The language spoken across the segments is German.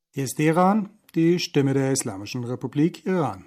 Hier ist Iran, die Stimme der Islamischen Republik Iran.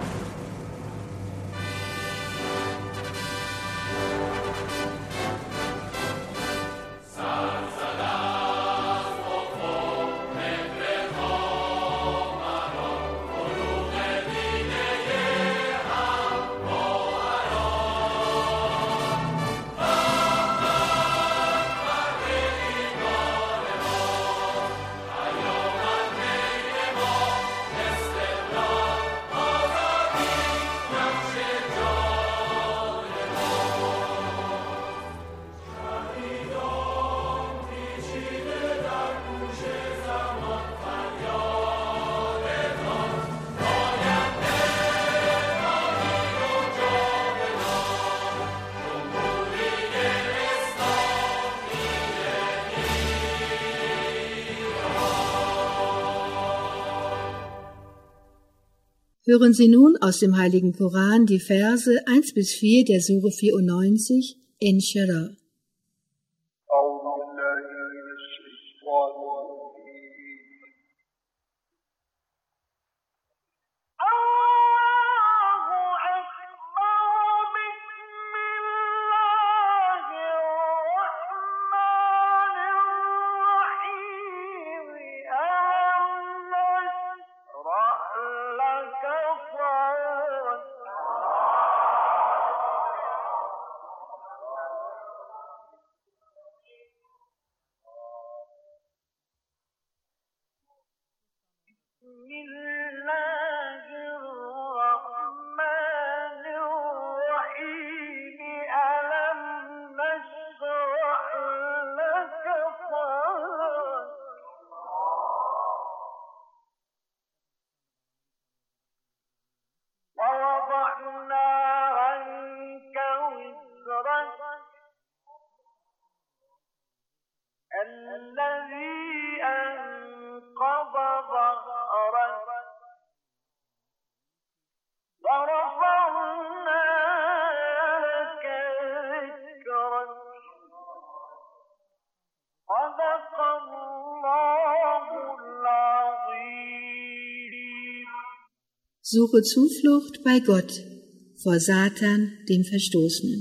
Hören Sie nun aus dem Heiligen Koran die Verse 1 bis 4 der Sure 94, Inshirah. Suche Zuflucht bei Gott vor Satan, dem Verstoßenen.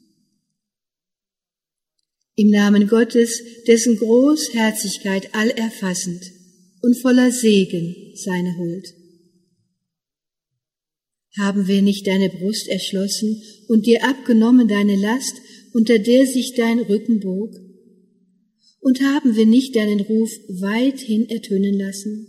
Im Namen Gottes, dessen Großherzigkeit allerfassend und voller Segen seine Huld. Haben wir nicht deine Brust erschlossen und dir abgenommen deine Last, unter der sich dein Rücken bog? Und haben wir nicht deinen Ruf weithin ertönen lassen?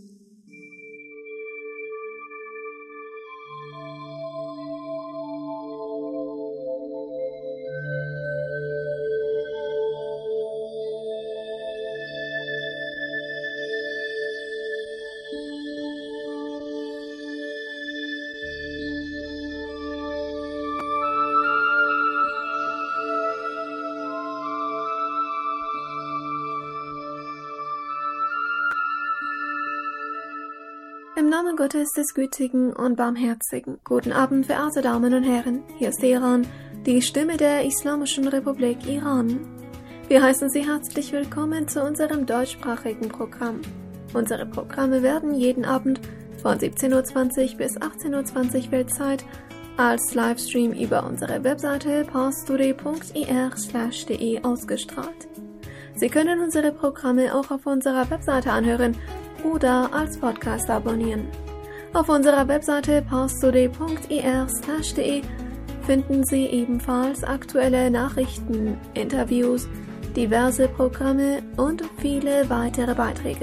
Im Namen Gottes des Gütigen und Barmherzigen. Guten Abend, verehrte Damen und Herren. Hier ist Iran, die Stimme der Islamischen Republik Iran. Wir heißen Sie herzlich willkommen zu unserem deutschsprachigen Programm. Unsere Programme werden jeden Abend von 17:20 bis 18:20 Weltzeit als Livestream über unsere Webseite parstoday.ir/de ausgestrahlt. Sie können unsere Programme auch auf unserer Webseite anhören oder als Podcast abonnieren. Auf unserer Webseite parstoday.ir/de finden Sie ebenfalls aktuelle Nachrichten, Interviews, diverse Programme und viele weitere Beiträge.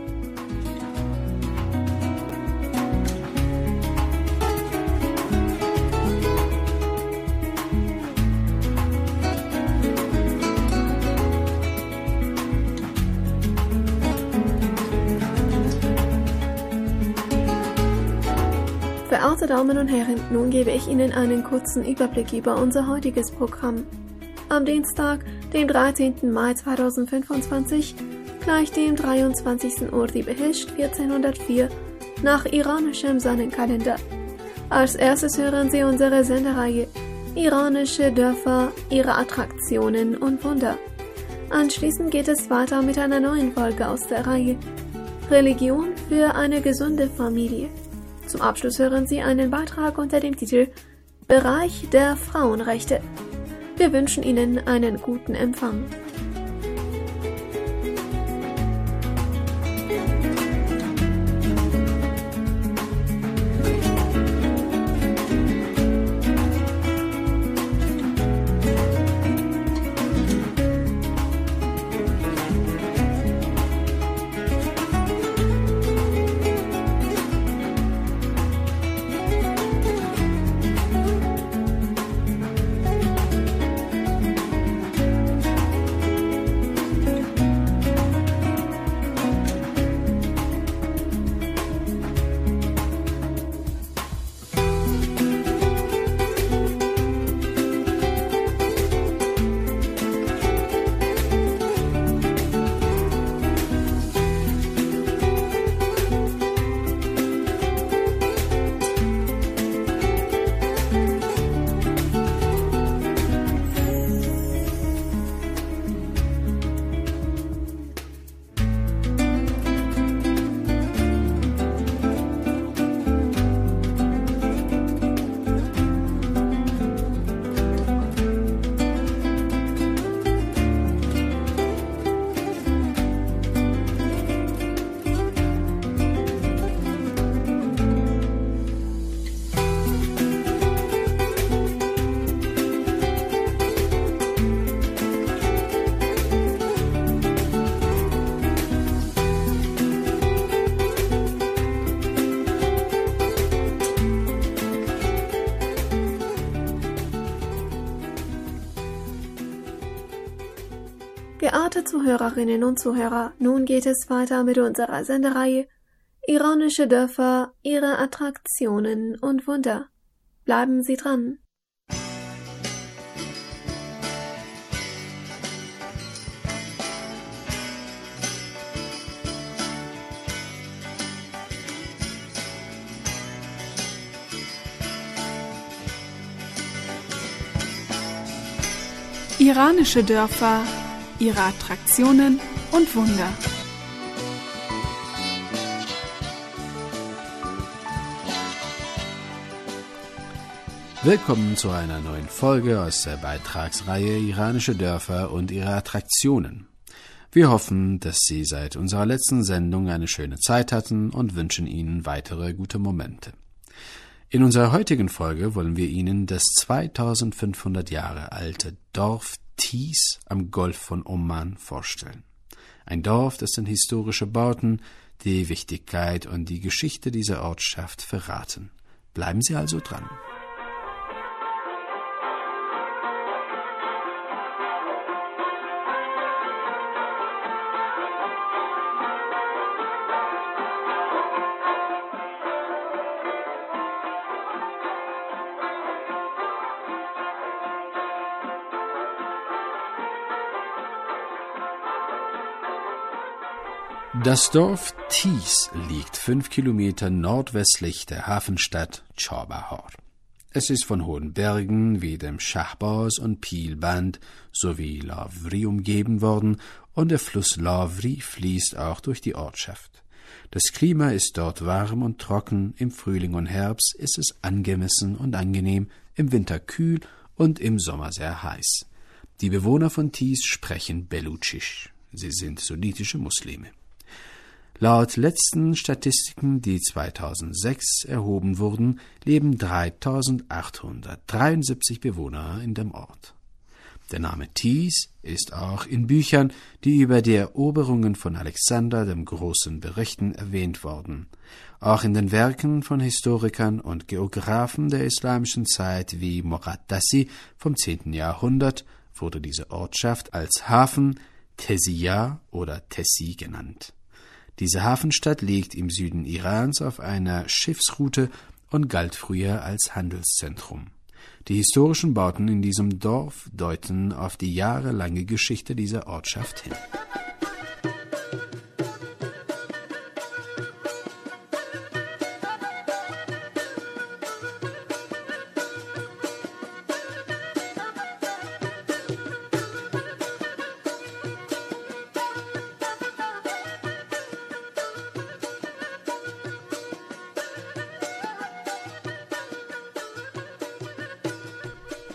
Verehrte Damen und Herren, nun gebe ich Ihnen einen kurzen Überblick über unser heutiges Programm. Am Dienstag, den 13. Mai 2025, gleich dem 23. Urdi Behisht 1404 nach iranischem Sonnenkalender. Als erstes hören Sie unsere Sendereihe Iranische Dörfer, ihre Attraktionen und Wunder. Anschließend geht es weiter mit einer neuen Folge aus der Reihe Religion für eine gesunde Familie. Zum Abschluss hören Sie einen Beitrag unter dem Titel Bereich der Frauenrechte. Wir wünschen Ihnen einen guten Empfang. Geehrte Zuhörerinnen und Zuhörer, nun geht es weiter mit unserer Sendereihe Iranische Dörfer, ihre Attraktionen und Wunder. Bleiben Sie dran. Iranische Dörfer, ihre Attraktionen und Wunder. Willkommen zu einer neuen Folge aus der Beitragsreihe Iranische Dörfer und ihre Attraktionen. Wir hoffen, dass Sie seit unserer letzten Sendung eine schöne Zeit hatten und wünschen Ihnen weitere gute Momente. In unserer heutigen Folge wollen wir Ihnen das 2500 Jahre alte Dorf Tis am Golf von Oman vorstellen. Ein Dorf, dessen historische Bauten die Wichtigkeit und die Geschichte dieser Ortschaft verraten. Bleiben Sie also dran. Das Dorf Tis liegt 5 Kilometer nordwestlich der Hafenstadt Chabahar. Es ist von hohen Bergen wie dem Shahbaz und Pilband sowie Lavri umgeben worden und der Fluss Lavri fließt auch durch die Ortschaft. Das Klima ist dort warm und trocken, im Frühling und Herbst ist es angemessen und angenehm, im Winter kühl und im Sommer sehr heiß. Die Bewohner von Tis sprechen Belutschisch. Sie sind sunnitische Muslime. Laut letzten Statistiken, die 2006 erhoben wurden, leben 3.873 Bewohner in dem Ort. Der Name Tis ist auch in Büchern, die über die Eroberungen von Alexander dem Großen berichten, erwähnt worden. Auch in den Werken von Historikern und Geographen der islamischen Zeit wie Moraddasi vom 10. Jahrhundert wurde diese Ortschaft als Hafen Tesiya oder Tessi genannt. Diese Hafenstadt liegt im Süden Irans auf einer Schiffsroute und galt früher als Handelszentrum. Die historischen Bauten in diesem Dorf deuten auf die jahrelange Geschichte dieser Ortschaft hin.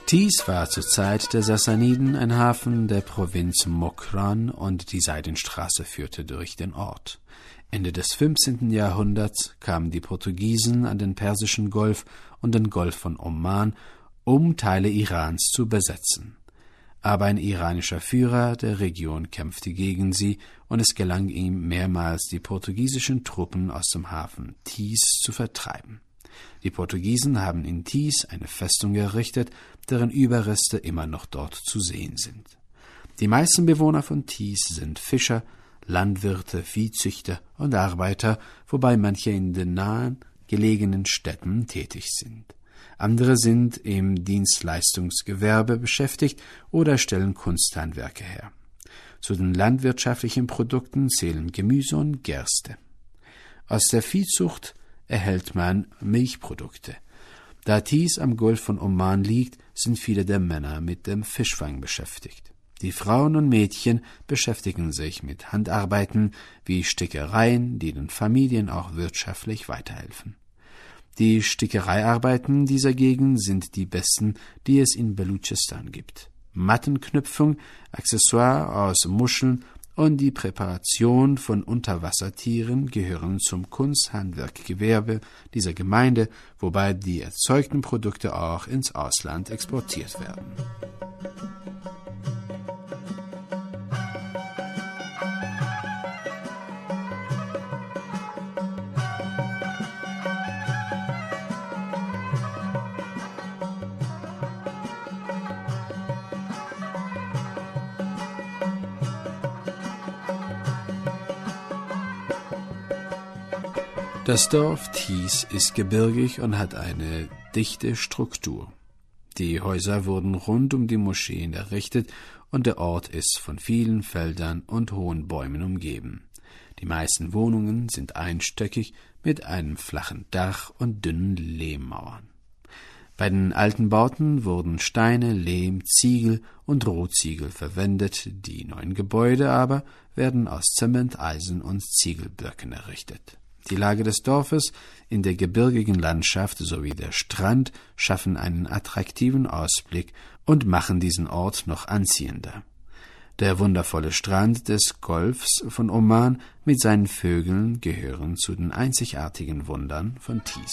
Tis war zur Zeit der Sassaniden ein Hafen der Provinz Mokran und die Seidenstraße führte durch den Ort. Ende des 15. Jahrhunderts kamen die Portugiesen an den Persischen Golf und den Golf von Oman, um Teile Irans zu besetzen. Aber ein iranischer Führer der Region kämpfte gegen sie und es gelang ihm mehrmals, die portugiesischen Truppen aus dem Hafen Tis zu vertreiben. Die Portugiesen haben in Tis eine Festung errichtet, deren Überreste immer noch dort zu sehen sind. Die meisten Bewohner von Tis sind Fischer, Landwirte, Viehzüchter und Arbeiter, wobei manche in den nahen gelegenen Städten tätig sind. Andere sind im Dienstleistungsgewerbe beschäftigt oder stellen Kunsthandwerke her. Zu den landwirtschaftlichen Produkten zählen Gemüse und Gerste. Aus der Viehzucht erhält man Milchprodukte. Da Tis am Golf von Oman liegt, sind viele der Männer mit dem Fischfang beschäftigt. Die Frauen und Mädchen beschäftigen sich mit Handarbeiten wie Stickereien, die den Familien auch wirtschaftlich weiterhelfen. Die Stickereiarbeiten dieser Gegend sind die besten, die es in Belutschistan gibt. Mattenknüpfung, Accessoire aus Muscheln und die Präparation von Unterwassertieren gehören zum Kunsthandwerkgewerbe dieser Gemeinde, wobei die erzeugten Produkte auch ins Ausland exportiert werden. Das Dorf Tis ist gebirgig und hat eine dichte Struktur. Die Häuser wurden rund um die Moscheen errichtet und der Ort ist von vielen Feldern und hohen Bäumen umgeben. Die meisten Wohnungen sind einstöckig mit einem flachen Dach und dünnen Lehmmauern. Bei den alten Bauten wurden Steine, Lehm, Ziegel und Rohziegel verwendet, die neuen Gebäude aber werden aus Zement, Eisen und Ziegelblöcken errichtet. Die Lage des Dorfes in der gebirgigen Landschaft sowie der Strand schaffen einen attraktiven Ausblick und machen diesen Ort noch anziehender. Der wundervolle Strand des Golfs von Oman mit seinen Vögeln gehören zu den einzigartigen Wundern von Tis.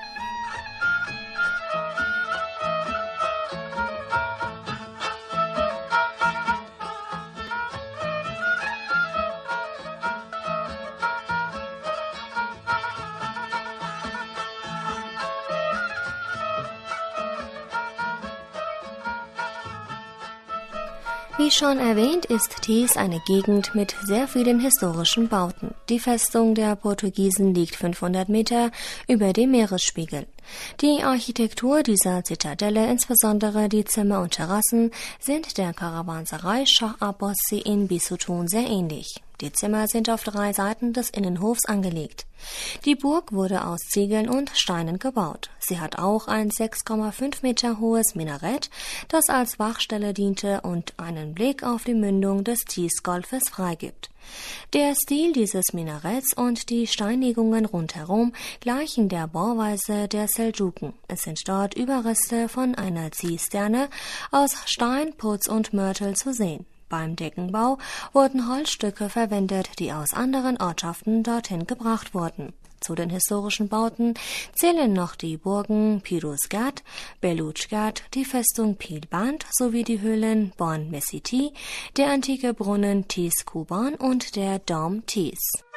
Wie schon erwähnt, ist Tis eine Gegend mit sehr vielen historischen Bauten. Die Festung der Portugiesen liegt 500 Meter über dem Meeresspiegel. Die Architektur dieser Zitadelle, insbesondere die Zimmer und Terrassen, sind der Karawanserei Shah Abbasi in Bisutun sehr ähnlich. Die Zimmer sind auf 3 Seiten des Innenhofs angelegt. Die Burg wurde aus Ziegeln und Steinen gebaut. Sie hat auch ein 6,5 Meter hohes Minarett, das als Wachstelle diente und einen Blick auf die Mündung des Tis-Golfes freigibt. Der Stil dieses Minaretts und die Steinlegungen rundherum gleichen der Bauweise der Seldschuken. Es sind dort Überreste von einer Zisterne aus Stein, Putz und Mörtel zu sehen. Beim Deckenbau wurden Holzstücke verwendet, die aus anderen Ortschaften dorthin gebracht wurden. Zu den historischen Bauten zählen noch die Burgen Piruzgarh, Belutschgarh, die Festung Pilband sowie die Höhlen Bon Mesiti, der antike Brunnen Tis Kuban und der Dom Tis.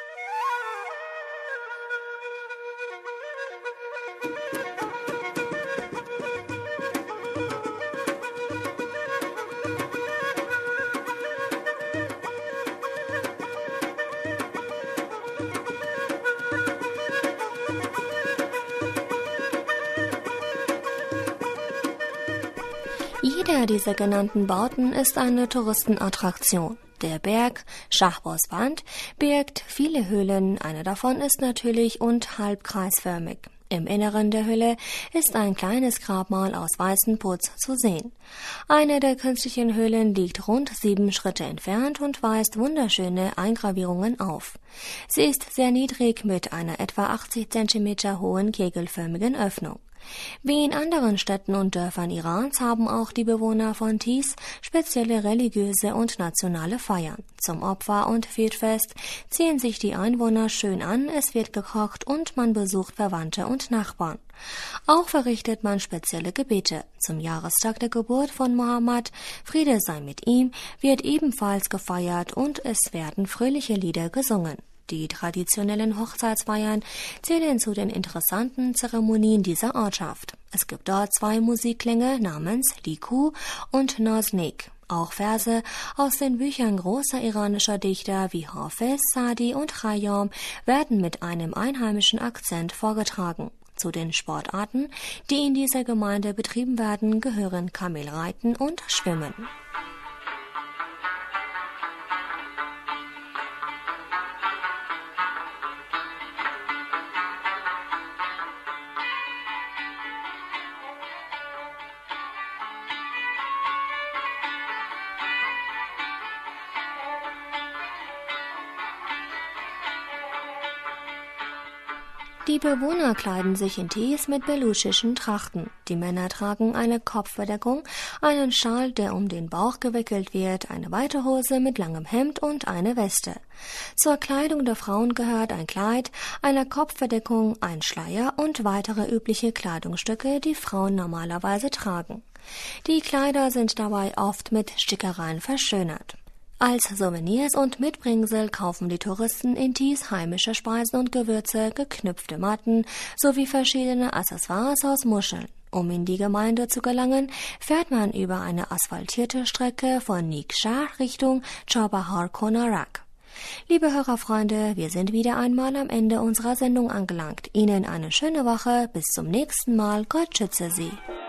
Jeder dieser genannten Bauten ist eine Touristenattraktion. Der Berg Shahbaz-Wand birgt viele Höhlen, eine davon ist natürlich und halb kreisförmig. Im Inneren der Hülle ist ein kleines Grabmal aus weißem Putz zu sehen. Eine der künstlichen Höhlen liegt rund 7 Schritte entfernt und weist wunderschöne Eingravierungen auf. Sie ist sehr niedrig mit einer etwa 80 cm hohen kegelförmigen Öffnung. Wie in anderen Städten und Dörfern Irans haben auch die Bewohner von Tis spezielle religiöse und nationale Feiern. Zum Opfer- und Festfest ziehen sich die Einwohner schön an, es wird gekocht und man besucht Verwandte und Nachbarn. Auch verrichtet man spezielle Gebete. Zum Jahrestag der Geburt von Mohammed, Friede sei mit ihm, wird ebenfalls gefeiert und es werden fröhliche Lieder gesungen. Die traditionellen Hochzeitsfeiern zählen zu den interessanten Zeremonien dieser Ortschaft. Es gibt dort 2 Musikklänge namens Liku und Naznik. Auch Verse aus den Büchern großer iranischer Dichter wie Hafiz, Sadi und Khayyam werden mit einem einheimischen Akzent vorgetragen. Zu den Sportarten, die in dieser Gemeinde betrieben werden, gehören Kamelreiten und Schwimmen. Die Bewohner kleiden sich in Tis mit beluschischen Trachten. Die Männer tragen eine Kopfbedeckung, einen Schal, der um den Bauch gewickelt wird, eine weite Hose mit langem Hemd und eine Weste. Zur Kleidung der Frauen gehört ein Kleid, eine Kopfbedeckung, ein Schleier und weitere übliche Kleidungsstücke, die Frauen normalerweise tragen. Die Kleider sind dabei oft mit Stickereien verschönert. Als Souvenirs und Mitbringsel kaufen die Touristen in Tis heimische Speisen und Gewürze, geknüpfte Matten sowie verschiedene Accessoires aus Muscheln. Um in die Gemeinde zu gelangen, fährt man über eine asphaltierte Strecke von Nikshah Richtung Chobahar Konarak. Liebe Hörerfreunde, wir sind wieder einmal am Ende unserer Sendung angelangt. Ihnen eine schöne Woche, bis zum nächsten Mal, Gott schütze Sie.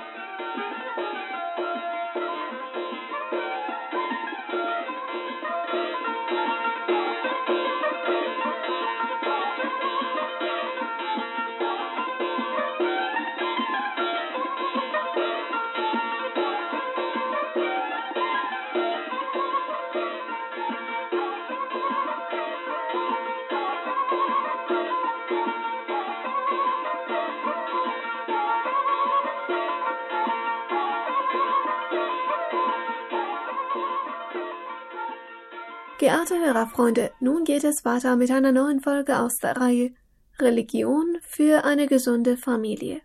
Geehrte Hörerfreunde, nun geht es weiter mit einer neuen Folge aus der Reihe Religion für eine gesunde Familie.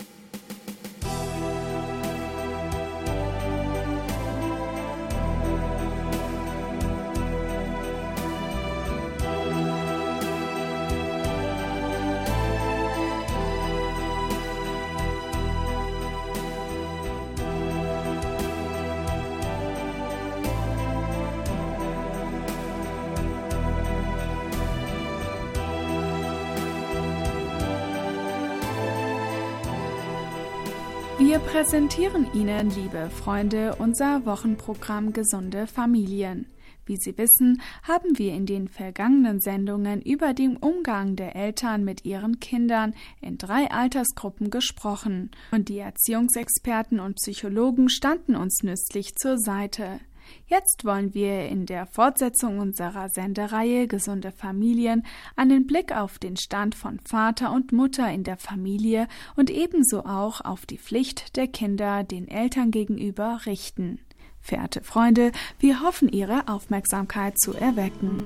Wir präsentieren Ihnen, liebe Freunde, unser Wochenprogramm Gesunde Familien. Wie Sie wissen, haben wir in den vergangenen Sendungen über den Umgang der Eltern mit ihren Kindern in 3 Altersgruppen gesprochen und die Erziehungsexperten und Psychologen standen uns nützlich zur Seite. Jetzt wollen wir in der Fortsetzung unserer Sendereihe Gesunde Familien einen Blick auf den Stand von Vater und Mutter in der Familie und ebenso auch auf die Pflicht der Kinder den Eltern gegenüber richten. Verehrte Freunde, wir hoffen, Ihre Aufmerksamkeit zu erwecken.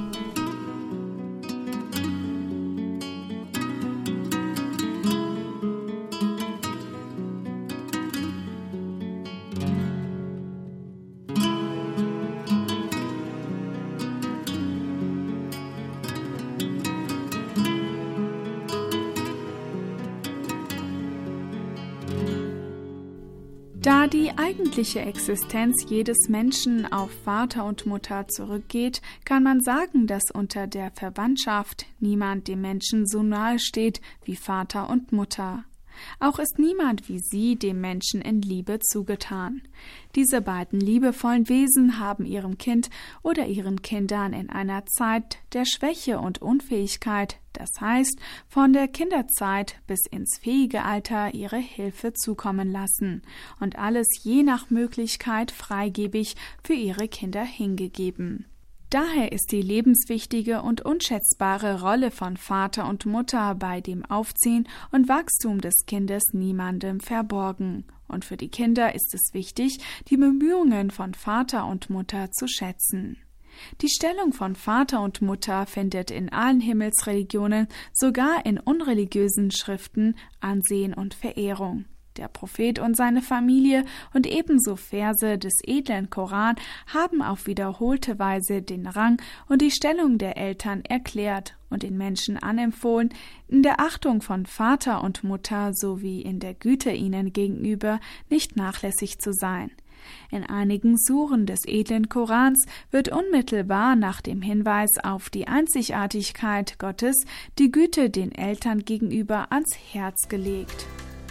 Da die eigentliche Existenz jedes Menschen auf Vater und Mutter zurückgeht, kann man sagen, dass unter der Verwandtschaft niemand dem Menschen so nahe steht wie Vater und Mutter. Auch ist niemand wie sie dem Menschen in Liebe zugetan. Diese beiden liebevollen Wesen haben ihrem Kind oder ihren Kindern in einer Zeit der Schwäche und Unfähigkeit, das heißt von der Kinderzeit bis ins fähige Alter, ihre Hilfe zukommen lassen und alles je nach Möglichkeit freigebig für ihre Kinder hingegeben. Daher ist die lebenswichtige und unschätzbare Rolle von Vater und Mutter bei dem Aufziehen und Wachstum des Kindes niemandem verborgen. Und für die Kinder ist es wichtig, die Bemühungen von Vater und Mutter zu schätzen. Die Stellung von Vater und Mutter findet in allen Himmelsreligionen, sogar in unreligiösen Schriften, Ansehen und Verehrung. Der Prophet und seine Familie und ebenso Verse des edlen Koran haben auf wiederholte Weise den Rang und die Stellung der Eltern erklärt und den Menschen anempfohlen, in der Achtung von Vater und Mutter sowie in der Güte ihnen gegenüber nicht nachlässig zu sein. In einigen Suren des edlen Korans wird unmittelbar nach dem Hinweis auf die Einzigartigkeit Gottes die Güte den Eltern gegenüber ans Herz gelegt.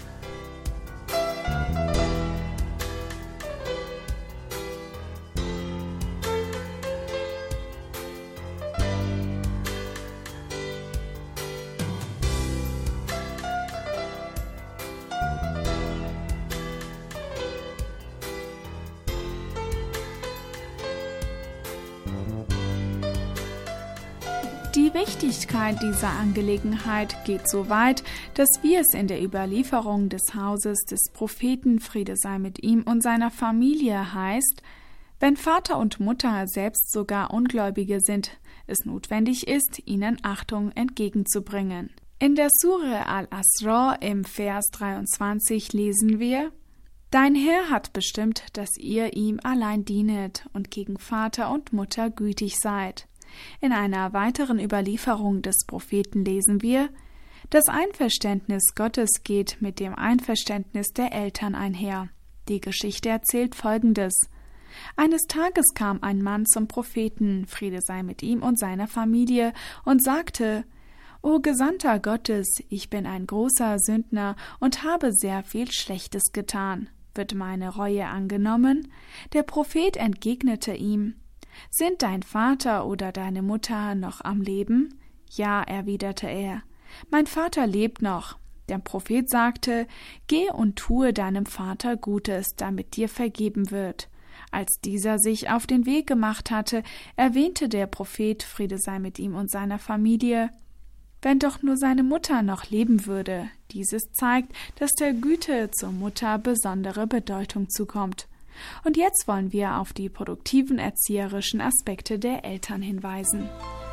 Die Wichtigkeit dieser Angelegenheit geht so weit, dass wie es in der Überlieferung des Hauses des Propheten, Friede sei mit ihm und seiner Familie, heißt: Wenn Vater und Mutter selbst sogar Ungläubige sind, es notwendig ist, ihnen Achtung entgegenzubringen. In der Sure Al-Asra im Vers 23 lesen wir: Dein Herr hat bestimmt, dass ihr ihm allein dienet und gegen Vater und Mutter gütig seid. In einer weiteren Überlieferung des Propheten lesen wir: Das Einverständnis Gottes geht mit dem Einverständnis der Eltern einher. Die Geschichte erzählt Folgendes: Eines Tages kam ein Mann zum Propheten, Friede sei mit ihm und seiner Familie, und sagte: O Gesandter Gottes, ich bin ein großer Sündner und habe sehr viel Schlechtes getan. Wird meine Reue angenommen? Der Prophet entgegnete ihm: Sind dein Vater oder deine Mutter noch am Leben? Ja, erwiderte er. Mein Vater lebt noch. Der Prophet sagte: Geh und tue deinem Vater Gutes, damit dir vergeben wird. Als dieser sich auf den Weg gemacht hatte, erwähnte der Prophet, Friede sei mit ihm und seiner Familie: Wenn doch nur seine Mutter noch leben würde. Dieses zeigt, dass der Güte zur Mutter besondere Bedeutung zukommt. Und jetzt wollen wir auf die produktiven erzieherischen Aspekte der Eltern hinweisen.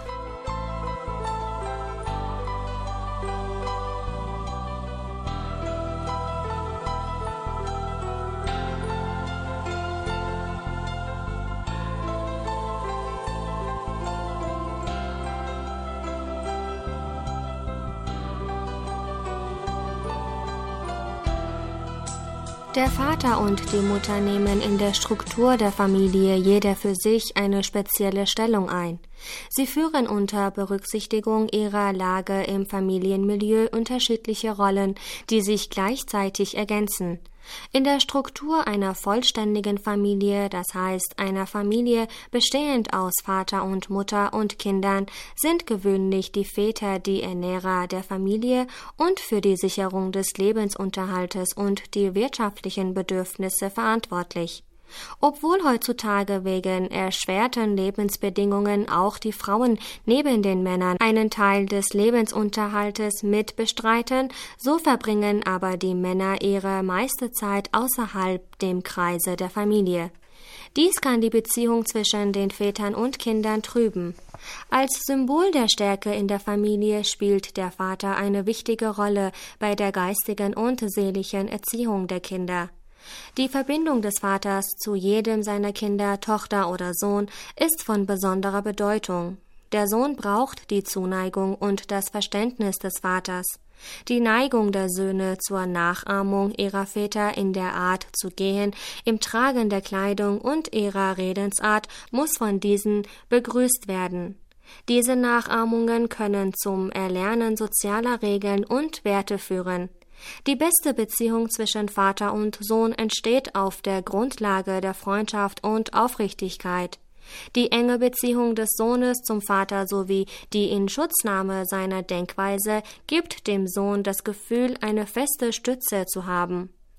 Der Vater und die Mutter nehmen in der Struktur der Familie jeder für sich eine spezielle Stellung ein. Sie führen unter Berücksichtigung ihrer Lage im Familienmilieu unterschiedliche Rollen, die sich gleichzeitig ergänzen. In der Struktur einer vollständigen Familie, das heißt einer Familie bestehend aus Vater und Mutter und Kindern, sind gewöhnlich die Väter die Ernährer der Familie und für die Sicherung des Lebensunterhaltes und die wirtschaftlichen Bedürfnisse verantwortlich. Obwohl heutzutage wegen erschwerten Lebensbedingungen auch die Frauen neben den Männern einen Teil des Lebensunterhaltes mit bestreiten, so verbringen aber die Männer ihre meiste Zeit außerhalb dem Kreise der Familie. Dies kann die Beziehung zwischen den Vätern und Kindern trüben. Als Symbol der Stärke in der Familie spielt der Vater eine wichtige Rolle bei der geistigen und seelischen Erziehung der Kinder. Die Verbindung des Vaters zu jedem seiner Kinder, Tochter oder Sohn, ist von besonderer Bedeutung. Der Sohn braucht die Zuneigung und das Verständnis des Vaters. Die Neigung der Söhne zur Nachahmung ihrer Väter in der Art zu gehen, im Tragen der Kleidung und ihrer Redensart muss von diesen begrüßt werden. Diese Nachahmungen können zum Erlernen sozialer Regeln und Werte führen. Die beste Beziehung zwischen Vater und Sohn entsteht auf der Grundlage der Freundschaft und Aufrichtigkeit. Die enge Beziehung des Sohnes zum Vater sowie die Inschutznahme seiner Denkweise gibt dem Sohn das Gefühl, eine feste Stütze zu haben.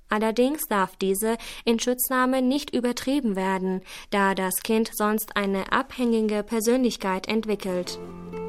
Allerdings darf diese Inschutznahme nicht übertrieben werden, da das Kind sonst eine abhängige Persönlichkeit entwickelt.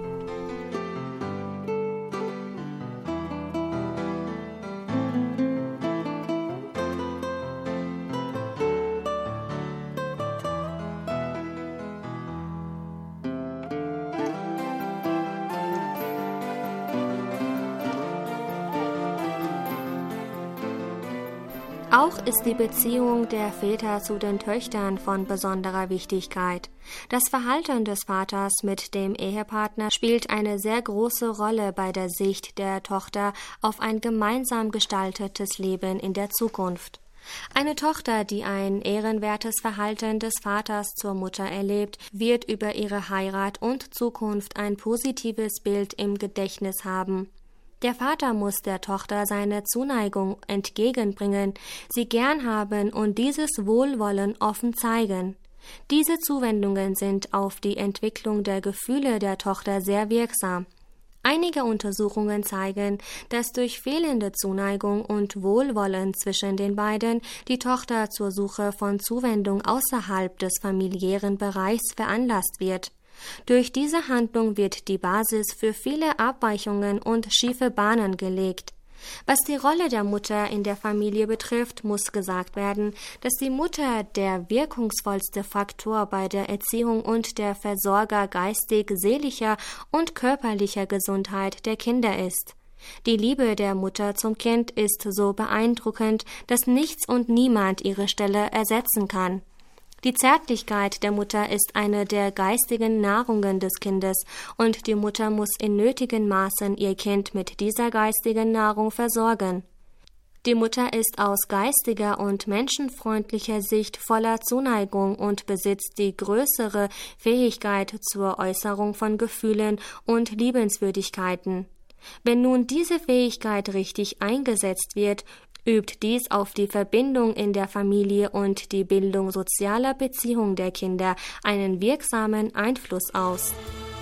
Auch ist die Beziehung der Väter zu den Töchtern von besonderer Wichtigkeit. Das Verhalten des Vaters mit dem Ehepartner spielt eine sehr große Rolle bei der Sicht der Tochter auf ein gemeinsam gestaltetes Leben in der Zukunft. Eine Tochter, die ein ehrenwertes Verhalten des Vaters zur Mutter erlebt, wird über ihre Heirat und Zukunft ein positives Bild im Gedächtnis haben. Der Vater muss der Tochter seine Zuneigung entgegenbringen, sie gern haben und dieses Wohlwollen offen zeigen. Diese Zuwendungen sind auf die Entwicklung der Gefühle der Tochter sehr wirksam. Einige Untersuchungen zeigen, dass durch fehlende Zuneigung und Wohlwollen zwischen den beiden die Tochter zur Suche von Zuwendung außerhalb des familiären Bereichs veranlasst wird. Durch diese Handlung wird die Basis für viele Abweichungen und schiefe Bahnen gelegt. Was die Rolle der Mutter in der Familie betrifft, muss gesagt werden, dass die Mutter der wirkungsvollste Faktor bei der Erziehung und der Versorger geistig, seelischer und körperlicher Gesundheit der Kinder ist. Die Liebe der Mutter zum Kind ist so beeindruckend, dass nichts und niemand ihre Stelle ersetzen kann. Die Zärtlichkeit der Mutter ist eine der geistigen Nahrungen des Kindes und die Mutter muss in nötigen Maßen ihr Kind mit dieser geistigen Nahrung versorgen. Die Mutter ist aus geistiger und menschenfreundlicher Sicht voller Zuneigung und besitzt die größere Fähigkeit zur Äußerung von Gefühlen und Liebenswürdigkeiten. Wenn nun diese Fähigkeit richtig eingesetzt wird, übt dies auf die Verbindung in der Familie und die Bildung sozialer Beziehungen der Kinder einen wirksamen Einfluss aus.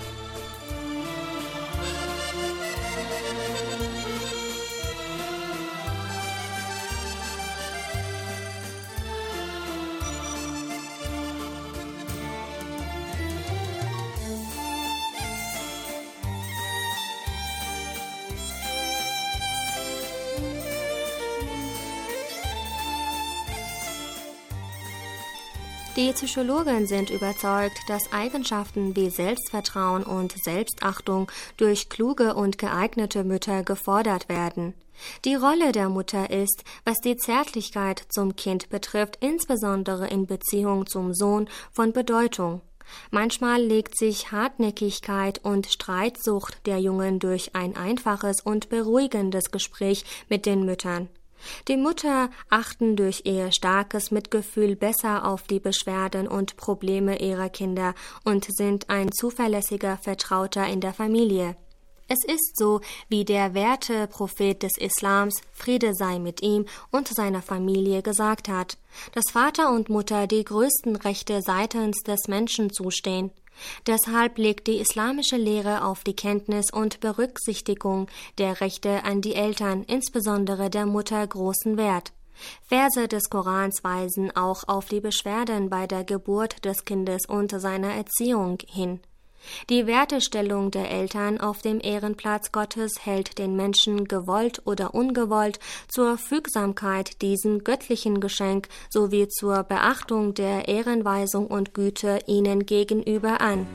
Die Psychologen sind überzeugt, dass Eigenschaften wie Selbstvertrauen und Selbstachtung durch kluge und geeignete Mütter gefordert werden. Die Rolle der Mutter ist, was die Zärtlichkeit zum Kind betrifft, insbesondere in Beziehung zum Sohn, von Bedeutung. Manchmal legt sich Hartnäckigkeit und Streitsucht der Jungen durch ein einfaches und beruhigendes Gespräch mit den Müttern. Die Mütter achten durch ihr starkes Mitgefühl besser auf die Beschwerden und Probleme ihrer Kinder und sind ein zuverlässiger Vertrauter in der Familie. Es ist so, wie der werte Prophet des Islams, Friede sei mit ihm und seiner Familie, gesagt hat, dass Vater und Mutter die größten Rechte seitens des Menschen zustehen. Deshalb legt die islamische Lehre auf die Kenntnis und Berücksichtigung der Rechte an die Eltern, insbesondere der Mutter, großen Wert. Verse des Korans weisen auch auf die Beschwerden bei der Geburt des Kindes und seiner Erziehung hin. Die Wertestellung der Eltern auf dem Ehrenplatz Gottes hält den Menschen gewollt oder ungewollt zur Fügsamkeit diesem göttlichen Geschenk sowie zur Beachtung der Ehrenweisung und Güte ihnen gegenüber an.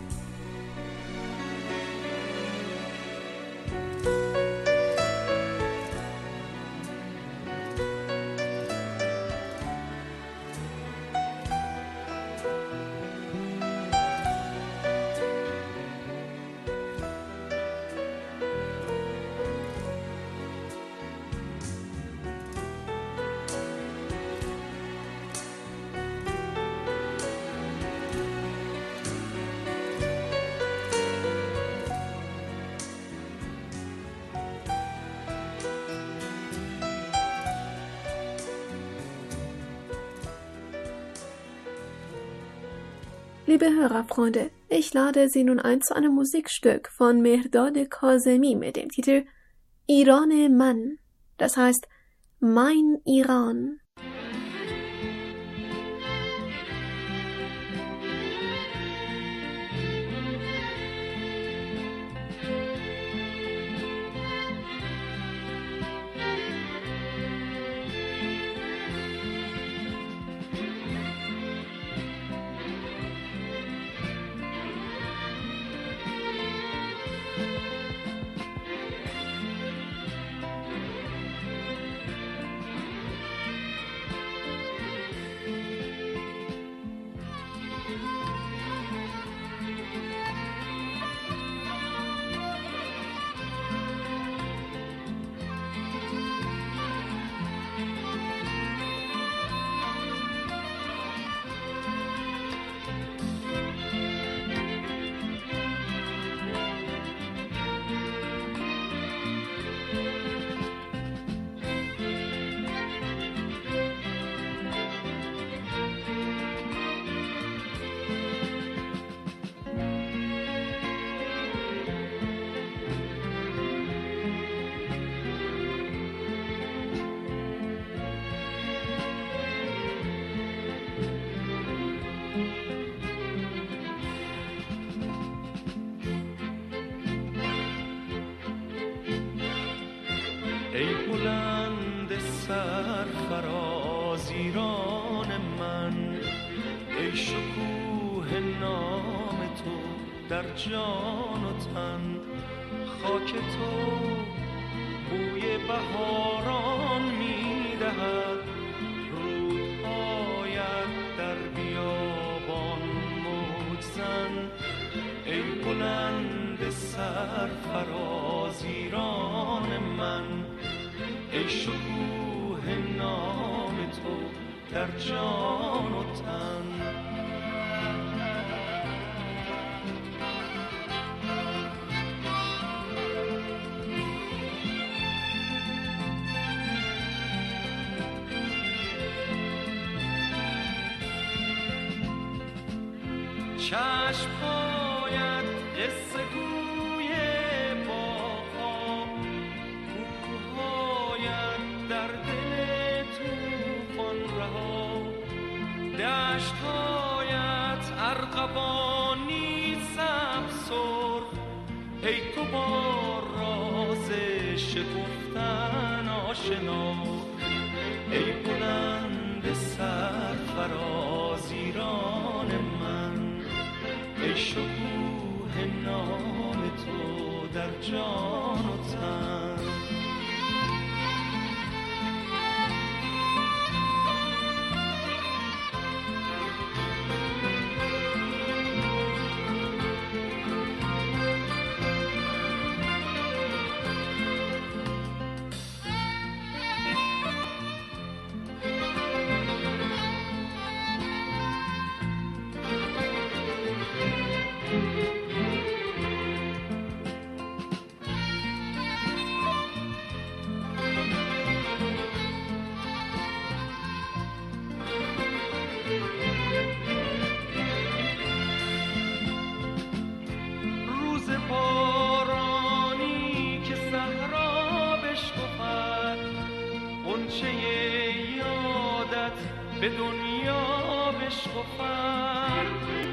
Liebe Hörerfreunde, ich lade Sie nun ein zu einem Musikstück von Mehrdad Kazemi mit dem Titel Iran Man, das heißt mein Iran. ای بلند سرفراز ایران من، ای شکوه نام تو در جان و تن، خاک تو بوی بهاران می‌دهد، رودهایت در بیابان موج زن. ای بلند سرفراز ایران من، ای شکوه نام تو در جان و تن. چشم‌هایت قصه گوی باغ‌ها، کوه‌هایت در دل طوفان رها، دشت‌هایت ارغوانی سبز سرخ. ای تو با راز شکفتن آشنا، ای بلند سرفراز ایران من، ای شکوه نام تو در جان و تن. به دنیا بشکفد،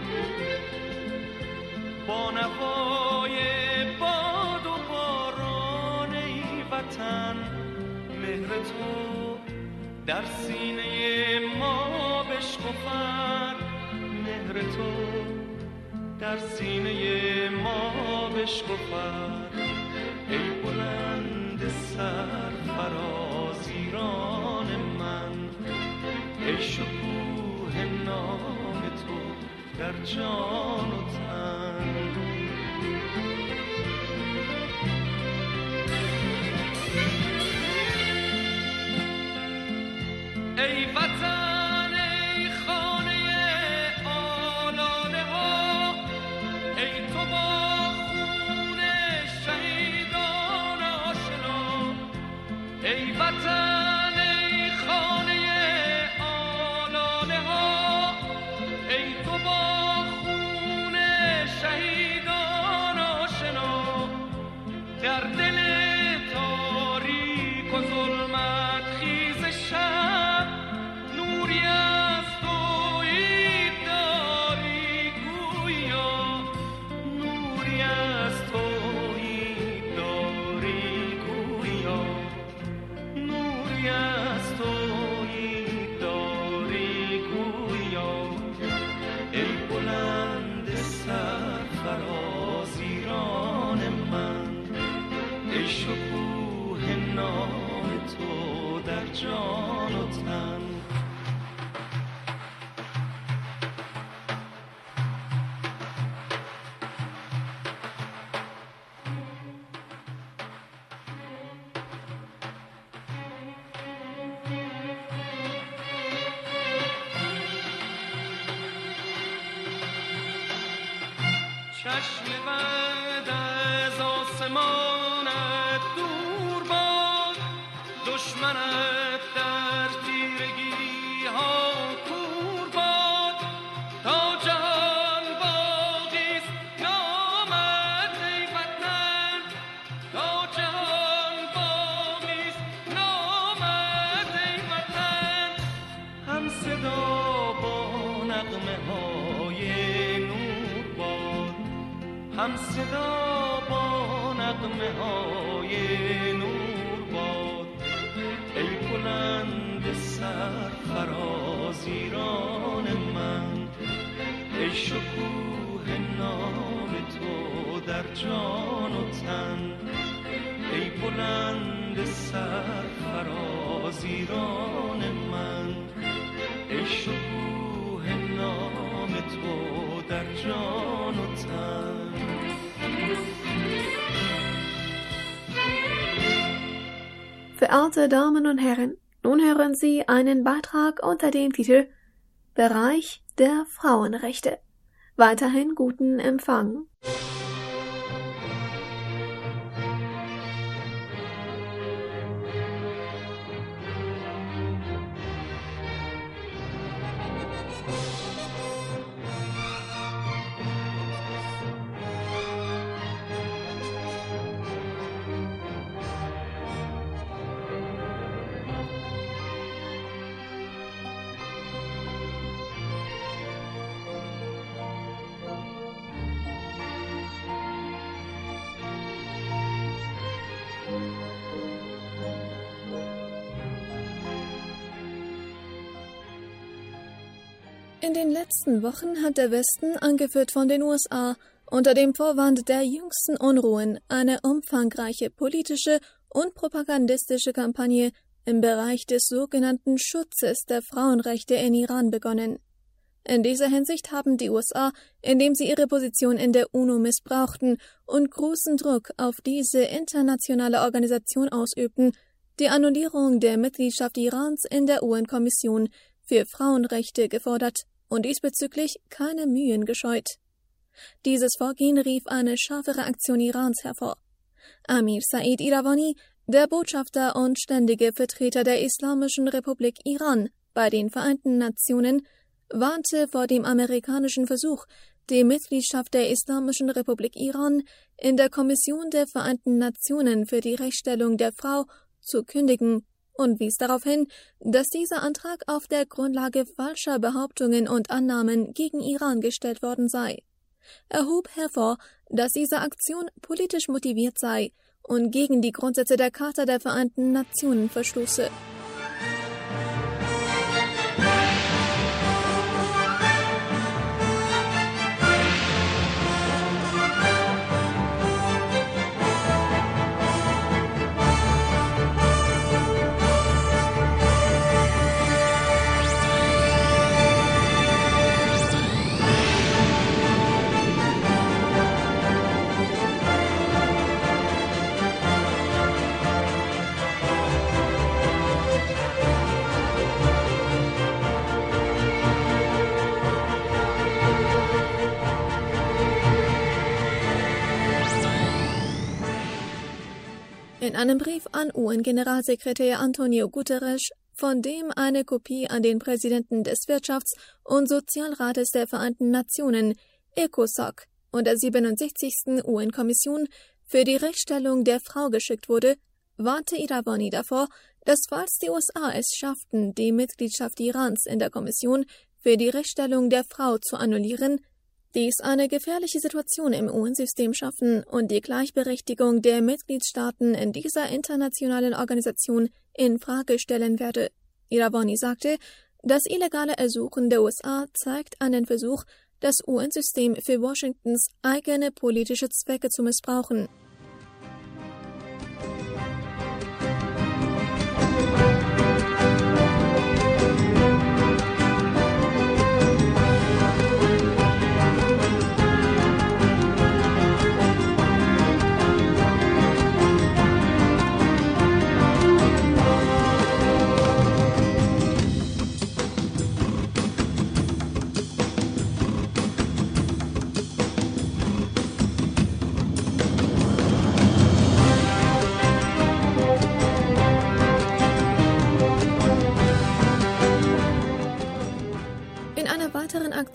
با نوای باد و باران ای وطن، مهر تو در سینه ما بشکفد، مهر تو در سینه ما بشکفد. ای بلند سرفراز ایران من، ای شکوه نام تو در جان و تن. ای وطن، ای خانه آلاله ها، ای تو با خون شهیدان آشنا، ای وطن چشم بد از آسمانت دور باد، دشمنت در تیرگی ها کور باد. تا جهان باقیست نامت ای وطن، تا جهان باقیست نامت ای وطن. هم صدا با نغمه های نور باد، هم صدا با نغمه های نور باد. ای بلند سرفراز ایران من، ای شکوه نام تو در جان و تن. ای بلند سرفراز ایران من، ای شکوه نام تو در جان و تن. Verehrte Damen und Herren, nun hören Sie einen Beitrag unter dem Titel Bereich der Frauenrechte. Weiterhin guten Empfang. In den letzten Wochen hat der Westen, angeführt von den USA, unter dem Vorwand der jüngsten Unruhen eine umfangreiche politische und propagandistische Kampagne im Bereich des sogenannten Schutzes der Frauenrechte in Iran begonnen. In dieser Hinsicht haben die USA, indem sie ihre Position in der UNO missbrauchten und großen Druck auf diese internationale Organisation ausübten, die Annullierung der Mitgliedschaft Irans in der UN-Kommission für Frauenrechte gefordert und diesbezüglich keine Mühen gescheut. Dieses Vorgehen rief eine scharfe Reaktion Irans hervor. Amir Said Iravani, der Botschafter und ständige Vertreter der Islamischen Republik Iran bei den Vereinten Nationen, warnte vor dem amerikanischen Versuch, die Mitgliedschaft der Islamischen Republik Iran in der Kommission der Vereinten Nationen für die Rechtsstellung der Frau zu kündigen und wies darauf hin, dass dieser Antrag auf der Grundlage falscher Behauptungen und Annahmen gegen Iran gestellt worden sei. Er hob hervor, dass diese Aktion politisch motiviert sei und gegen die Grundsätze der Charta der Vereinten Nationen verstoße. In einem Brief an UN-Generalsekretär Antonio Guterres, von dem eine Kopie an den Präsidenten des Wirtschafts- und Sozialrates der Vereinten Nationen, ECOSOC, und der 67. UN-Kommission für die Rechtsstellung der Frau geschickt wurde, warnte Iravani davor, dass falls die USA es schafften, die Mitgliedschaft Irans in der Kommission für die Rechtsstellung der Frau zu annullieren, dies eine gefährliche Situation im UN-System schaffen und die Gleichberechtigung der Mitgliedstaaten in dieser internationalen Organisation in Frage stellen werde. Iravani sagte, das illegale Ersuchen der USA zeigt einen Versuch, das UN-System für Washingtons eigene politische Zwecke zu missbrauchen.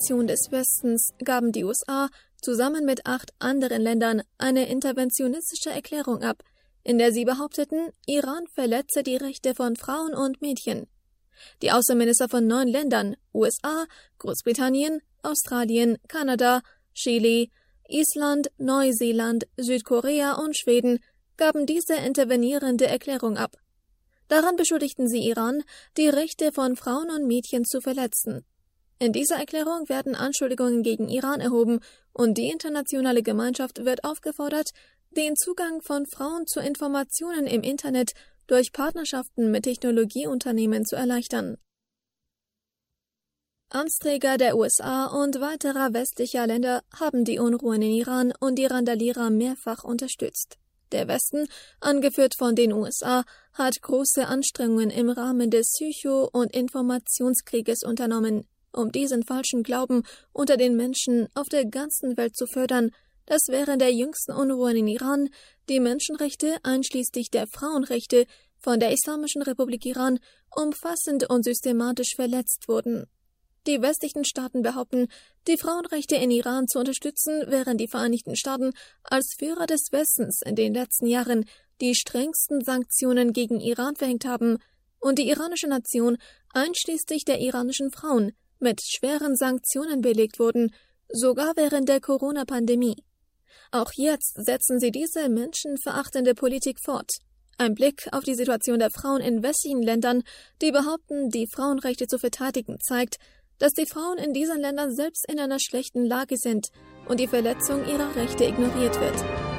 Reaktion des Westens gaben die USA zusammen mit 8 anderen Ländern eine interventionistische Erklärung ab, in der sie behaupteten, Iran verletze die Rechte von Frauen und Mädchen. Die Außenminister von 9 Ländern, USA, Großbritannien, Australien, Kanada, Chile, Island, Neuseeland, Südkorea und Schweden, gaben diese intervenierende Erklärung ab. Daran beschuldigten sie Iran, die Rechte von Frauen und Mädchen zu verletzen. In dieser Erklärung werden Anschuldigungen gegen Iran erhoben und die internationale Gemeinschaft wird aufgefordert, den Zugang von Frauen zu Informationen im Internet durch Partnerschaften mit Technologieunternehmen zu erleichtern. Amtsträger der USA und weiterer westlicher Länder haben die Unruhen in Iran und die Randalierer mehrfach unterstützt. Der Westen, angeführt von den USA, hat große Anstrengungen im Rahmen des Psycho- und Informationskrieges unternommen, um diesen falschen Glauben unter den Menschen auf der ganzen Welt zu fördern, dass während der jüngsten Unruhen in Iran die Menschenrechte einschließlich der Frauenrechte von der Islamischen Republik Iran umfassend und systematisch verletzt wurden. Die westlichen Staaten behaupten, die Frauenrechte in Iran zu unterstützen, während die Vereinigten Staaten als Führer des Westens in den letzten Jahren die strengsten Sanktionen gegen Iran verhängt haben und die iranische Nation einschließlich der iranischen Frauen mit schweren Sanktionen belegt wurden, sogar während der Corona-Pandemie. Auch jetzt setzen sie diese menschenverachtende Politik fort. Ein Blick auf die Situation der Frauen in westlichen Ländern, die behaupten, die Frauenrechte zu verteidigen, zeigt, dass die Frauen in diesen Ländern selbst in einer schlechten Lage sind und die Verletzung ihrer Rechte ignoriert wird.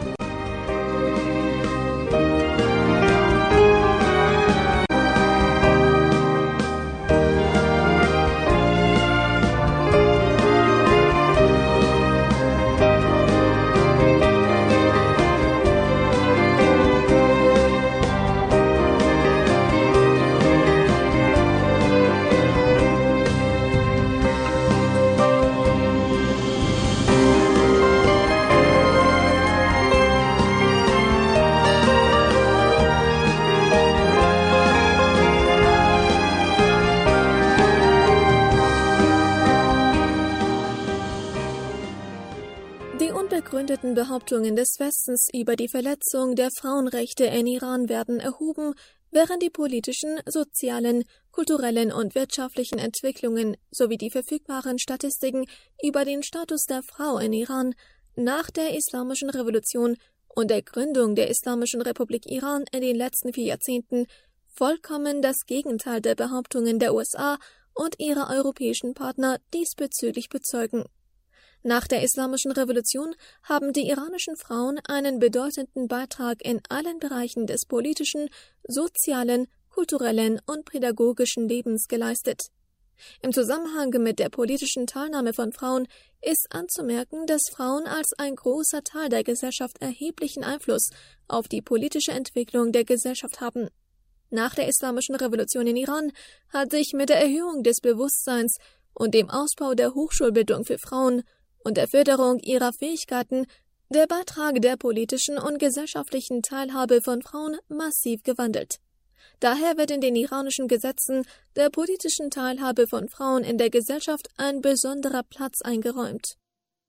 Unbegründeten Behauptungen des Westens über die Verletzung der Frauenrechte in Iran werden erhoben, während die politischen, sozialen, kulturellen und wirtschaftlichen Entwicklungen sowie die verfügbaren Statistiken über den Status der Frau in Iran nach der Islamischen Revolution und der Gründung der Islamischen Republik Iran in den letzten 4 Jahrzehnten vollkommen das Gegenteil der Behauptungen der USA und ihrer europäischen Partner diesbezüglich bezeugen. Nach der Islamischen Revolution haben die iranischen Frauen einen bedeutenden Beitrag in allen Bereichen des politischen, sozialen, kulturellen und pädagogischen Lebens geleistet. Im Zusammenhang mit der politischen Teilnahme von Frauen ist anzumerken, dass Frauen als ein großer Teil der Gesellschaft erheblichen Einfluss auf die politische Entwicklung der Gesellschaft haben. Nach der Islamischen Revolution in Iran hat sich mit der Erhöhung des Bewusstseins und dem Ausbau der Hochschulbildung für Frauen und der Förderung ihrer Fähigkeiten der Beitrag der politischen und gesellschaftlichen Teilhabe von Frauen massiv gewandelt. Daher wird in den iranischen Gesetzen der politischen Teilhabe von Frauen in der Gesellschaft ein besonderer Platz eingeräumt.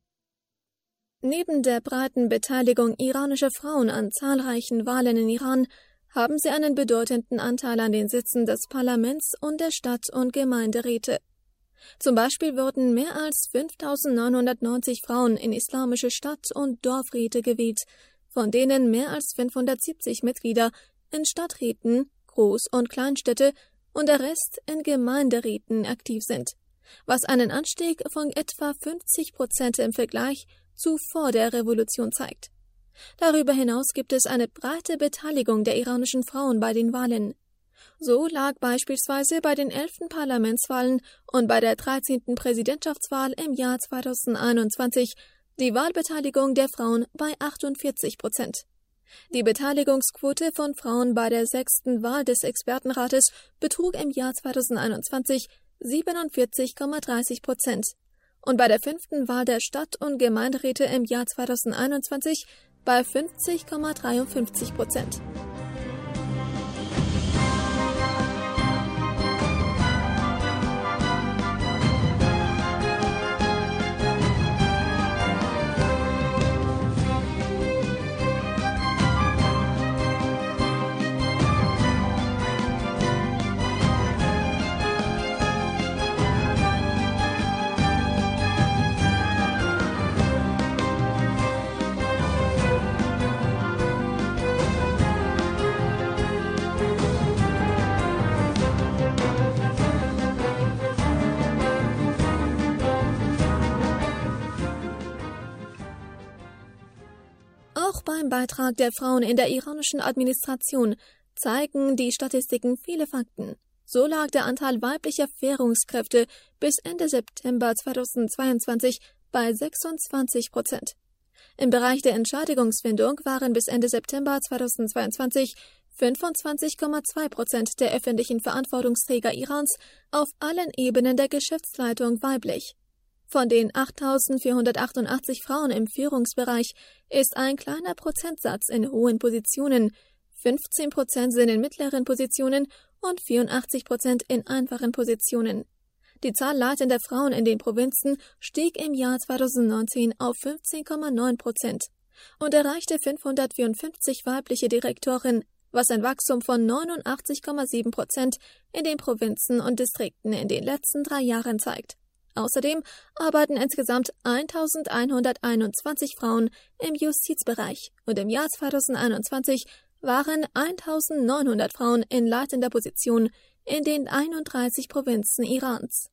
Neben der breiten Beteiligung iranischer Frauen an zahlreichen Wahlen in Iran haben sie einen bedeutenden Anteil an den Sitzen des Parlaments und der Stadt- und Gemeinderäte. Zum Beispiel wurden mehr als 5.990 Frauen in islamische Stadt- und Dorfräte gewählt, von denen mehr als 570 Mitglieder in Stadträten, Groß- und Kleinstädte und der Rest in Gemeinderäten aktiv sind, was einen Anstieg von etwa 50% im Vergleich zu vor der Revolution zeigt. Darüber hinaus gibt es eine breite Beteiligung der iranischen Frauen bei den Wahlen. So lag beispielsweise bei den 11. Parlamentswahlen und bei der 13. Präsidentschaftswahl im Jahr 2021 die Wahlbeteiligung der Frauen bei 48%. Die Beteiligungsquote von Frauen bei der 6. Wahl des Expertenrates betrug im Jahr 2021 47,30% und bei der 5. Wahl der Stadt- und Gemeinderäte im Jahr 2021 bei 50,53%. beim Beitrag der Frauen in der iranischen Administration zeigen die Statistiken viele Fakten. So lag der Anteil weiblicher Führungskräfte bis Ende September 2022 bei 26%. Im Bereich der Entscheidungsfindung waren bis Ende September 2022 25,2% der öffentlichen Verantwortungsträger Irans auf allen Ebenen der Geschäftsleitung weiblich. Von den 8.488 Frauen im Führungsbereich ist ein kleiner Prozentsatz in hohen Positionen, 15% sind in mittleren Positionen und 84% in einfachen Positionen. Die Zahl leitender Frauen in den Provinzen stieg im Jahr 2019 auf 15,9% und erreichte 554 weibliche Direktoren, was ein Wachstum von 89,7% in den Provinzen und Distrikten in den letzten 3 Jahren zeigt. Außerdem arbeiten insgesamt 1.121 Frauen im Justizbereich und im Jahr 2021 waren 1.900 Frauen in leitender Position in den 31 Provinzen Irans.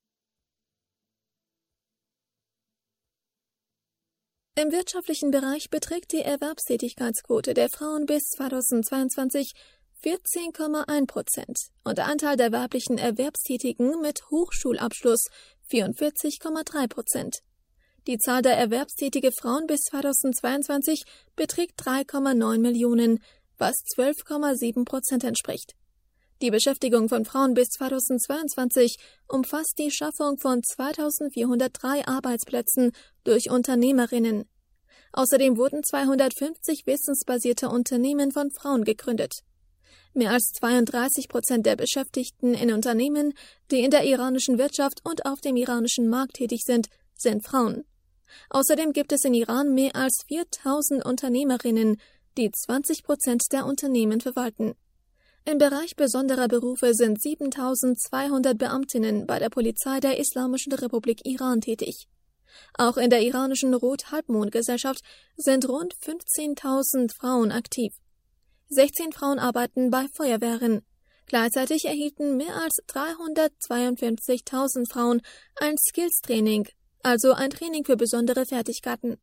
Im wirtschaftlichen Bereich beträgt die Erwerbstätigkeitsquote der Frauen bis 2022 14,1% und der Anteil der weiblichen Erwerbstätigen mit Hochschulabschluss 44,3%. Die Zahl der erwerbstätigen Frauen bis 2022 beträgt 3,9 Millionen, was 12,7% entspricht. Die Beschäftigung von Frauen bis 2022 umfasst die Schaffung von 2.403 Arbeitsplätzen durch Unternehmerinnen. Außerdem wurden 250 wissensbasierte Unternehmen von Frauen gegründet. Mehr als 32% der Beschäftigten in Unternehmen, die in der iranischen Wirtschaft und auf dem iranischen Markt tätig sind, sind Frauen. Außerdem gibt es in Iran mehr als 4.000 Unternehmerinnen, die 20% der Unternehmen verwalten. Im Bereich besonderer Berufe sind 7.200 Beamtinnen bei der Polizei der Islamischen Republik Iran tätig. Auch in der iranischen Rot-Halbmond-Gesellschaft sind rund 15.000 Frauen aktiv. 16 Frauen arbeiten bei Feuerwehren. Gleichzeitig erhielten mehr als 352.000 Frauen ein Skills-Training, also ein Training für besondere Fertigkeiten.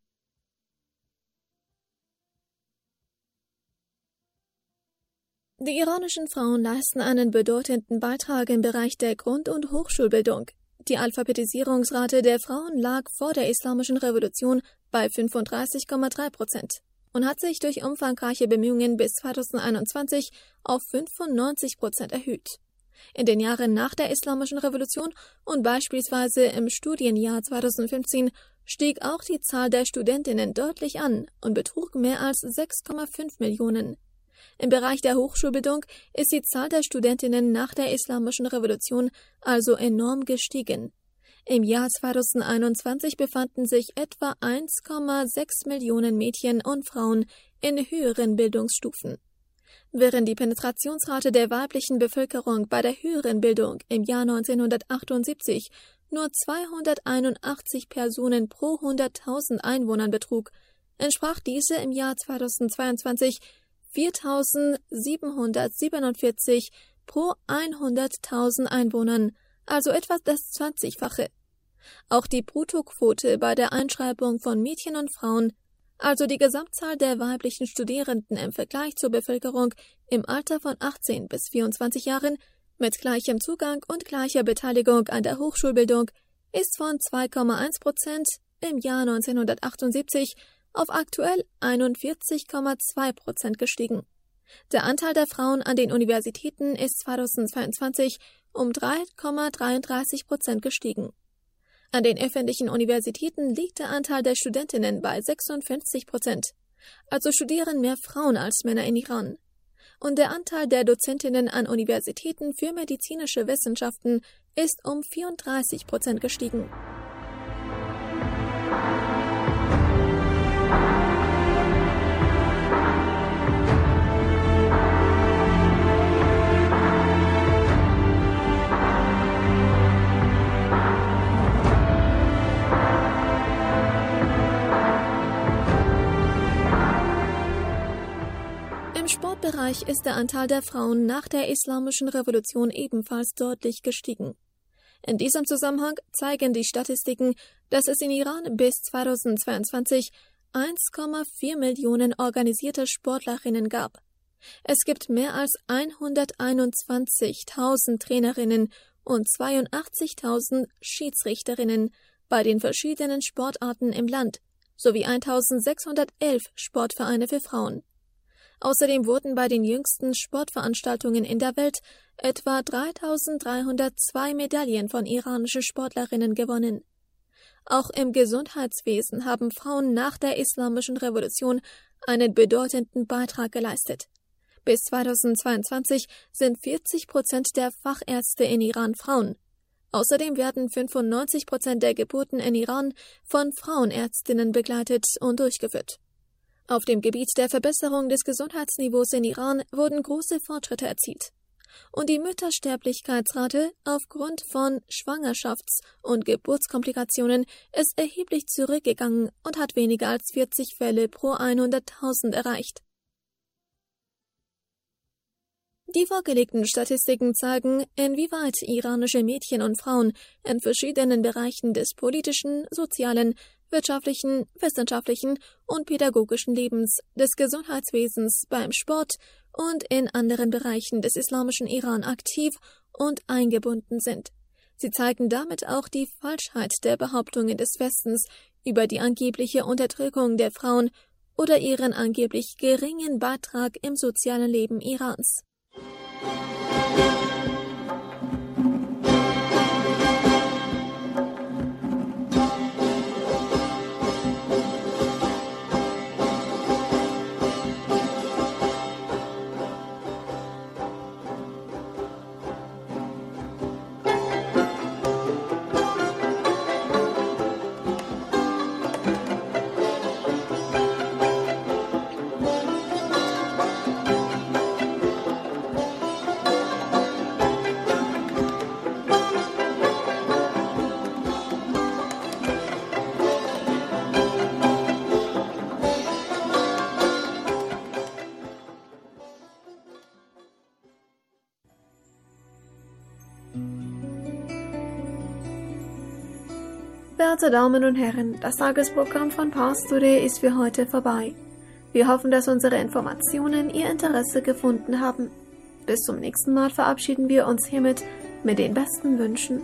Die iranischen Frauen leisten einen bedeutenden Beitrag im Bereich der Grund- und Hochschulbildung. Die Alphabetisierungsrate der Frauen lag vor der Islamischen Revolution bei 35,3% und hat sich durch umfangreiche Bemühungen bis 2021 auf 95% erhöht. In den Jahren nach der Islamischen Revolution und beispielsweise im Studienjahr 2015 stieg auch die Zahl der Studentinnen deutlich an und betrug mehr als 6,5 Millionen. Im Bereich der Hochschulbildung ist die Zahl der Studentinnen nach der Islamischen Revolution also enorm gestiegen. Im Jahr 2021 befanden sich etwa 1,6 Millionen Mädchen und Frauen in höheren Bildungsstufen. Während die Penetrationsrate der weiblichen Bevölkerung bei der höheren Bildung im Jahr 1978 nur 281 Personen pro 100.000 Einwohnern betrug, entsprach diese im Jahr 2022 4.747 pro 100.000 Einwohnern, also etwa das 20-fache. Auch die Bruttoquote bei der Einschreibung von Mädchen und Frauen, also die Gesamtzahl der weiblichen Studierenden im Vergleich zur Bevölkerung im Alter von 18 bis 24 Jahren mit gleichem Zugang und gleicher Beteiligung an der Hochschulbildung, ist von 2,1% im Jahr 1978 auf aktuell 41,2% gestiegen. Der Anteil der Frauen an den Universitäten ist 2022 um 3,33% gestiegen. An den öffentlichen Universitäten liegt der Anteil der Studentinnen bei 56%, also studieren mehr Frauen als Männer in Iran. Und der Anteil der Dozentinnen an Universitäten für medizinische Wissenschaften ist um 34% gestiegen. Im Sportbereich ist der Anteil der Frauen nach der Islamischen Revolution ebenfalls deutlich gestiegen. In diesem Zusammenhang zeigen die Statistiken, dass es in Iran bis 2022 1,4 Millionen organisierte Sportlerinnen gab. Es gibt mehr als 121.000 Trainerinnen und 82.000 Schiedsrichterinnen bei den verschiedenen Sportarten im Land sowie 1.611 Sportvereine für Frauen. Außerdem wurden bei den jüngsten Sportveranstaltungen in der Welt etwa 3.302 Medaillen von iranischen Sportlerinnen gewonnen. Auch im Gesundheitswesen haben Frauen nach der Islamischen Revolution einen bedeutenden Beitrag geleistet. Bis 2022 sind 40% der Fachärzte in Iran Frauen. Außerdem werden 95% der Geburten in Iran von Frauenärztinnen begleitet und durchgeführt. Auf dem Gebiet der Verbesserung des Gesundheitsniveaus in Iran wurden große Fortschritte erzielt. Und die Müttersterblichkeitsrate aufgrund von Schwangerschafts- und Geburtskomplikationen ist erheblich zurückgegangen und hat weniger als 40 Fälle pro 100.000 erreicht. Die vorgelegten Statistiken zeigen, inwieweit iranische Mädchen und Frauen in verschiedenen Bereichen des politischen, sozialen, wirtschaftlichen, wissenschaftlichen und pädagogischen Lebens, des Gesundheitswesens, beim Sport und in anderen Bereichen des islamischen Iran aktiv und eingebunden sind. Sie zeigen damit auch die Falschheit der Behauptungen des Westens über die angebliche Unterdrückung der Frauen oder ihren angeblich geringen Beitrag im sozialen Leben Irans. Verehrte Damen und Herren, das Tagesprogramm von Pars Today ist für heute vorbei. Wir hoffen, dass unsere Informationen Ihr Interesse gefunden haben. Bis zum nächsten Mal verabschieden wir uns hiermit mit den besten Wünschen.